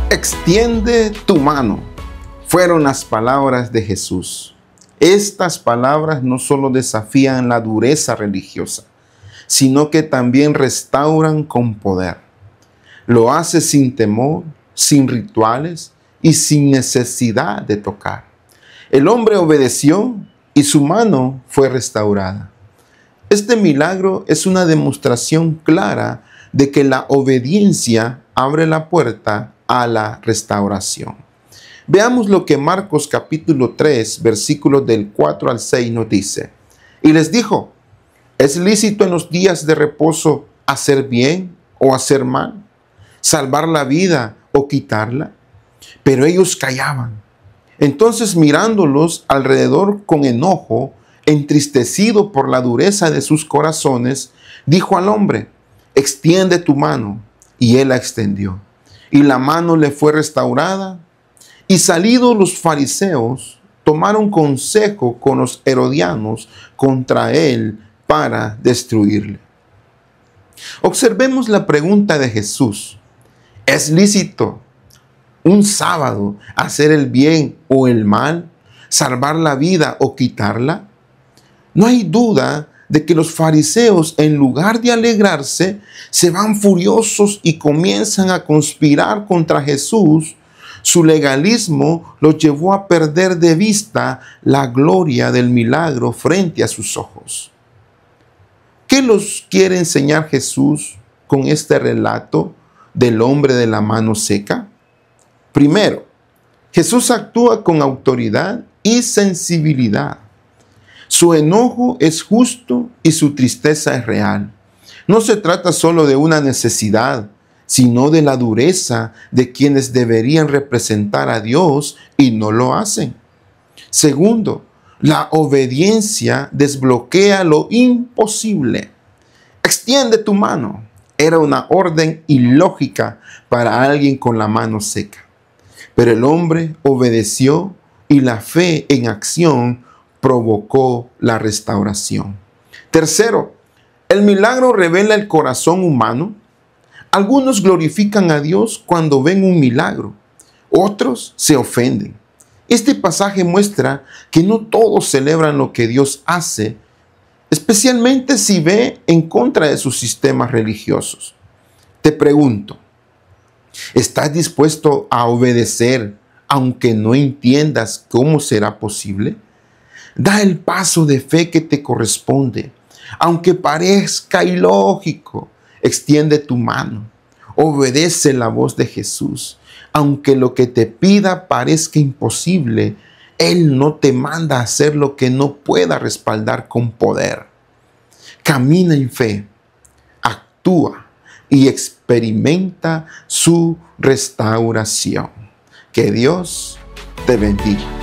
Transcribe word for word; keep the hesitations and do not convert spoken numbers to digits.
Extiende tu mano. Fueron las palabras de Jesús. Estas palabras no solo desafían la dureza religiosa, sino que también restauran con poder. Lo hace sin temor, sin rituales y sin necesidad de tocar. El hombre obedeció y su mano fue restaurada. Este milagro es una demostración clara de que la obediencia abre la puerta a la restauración. Veamos lo que Marcos capítulo tres, versículos del cuatro al seis nos dice. Y les dijo, ¿es lícito en los días de reposo hacer bien o hacer mal? ¿Salvar la vida o quitarla? Pero ellos callaban. Entonces mirándolos alrededor con enojo, entristecido por la dureza de sus corazones, dijo al hombre, extiende tu mano. Y él la extendió. Y la mano le fue restaurada. Y salidos los fariseos, tomaron consejo con los herodianos contra él para destruirle. Observemos la pregunta de Jesús. ¿Es lícito un sábado hacer el bien o el mal? ¿Salvar la vida o quitarla? No hay duda de que los fariseos, en lugar de alegrarse, se van furiosos y comienzan a conspirar contra Jesús. Su legalismo los llevó a perder de vista la gloria del milagro frente a sus ojos. ¿Qué los quiere enseñar Jesús con este relato del hombre de la mano seca? Primero, Jesús actúa con autoridad y sensibilidad. Su enojo es justo y su tristeza es real. No se trata solo de una necesidad, sino de la dureza de quienes deberían representar a Dios y no lo hacen. Segundo, la obediencia desbloquea lo imposible. Extiende tu mano. Era una orden ilógica para alguien con la mano seca. Pero el hombre obedeció y la fe en acción provocó la restauración. Tercero, el milagro revela el corazón humano. Algunos glorifican a Dios cuando ven un milagro, otros se ofenden. Este pasaje muestra que no todos celebran lo que Dios hace, especialmente si ve en contra de sus sistemas religiosos. Te pregunto, ¿estás dispuesto a obedecer aunque no entiendas cómo será posible? Da el paso de fe que te corresponde. Aunque parezca ilógico, extiende tu mano. Obedece la voz de Jesús. Aunque lo que te pida parezca imposible, Él no te manda a hacer lo que no pueda respaldar con poder. Camina en fe, actúa y experimenta su restauración. Que Dios te bendiga.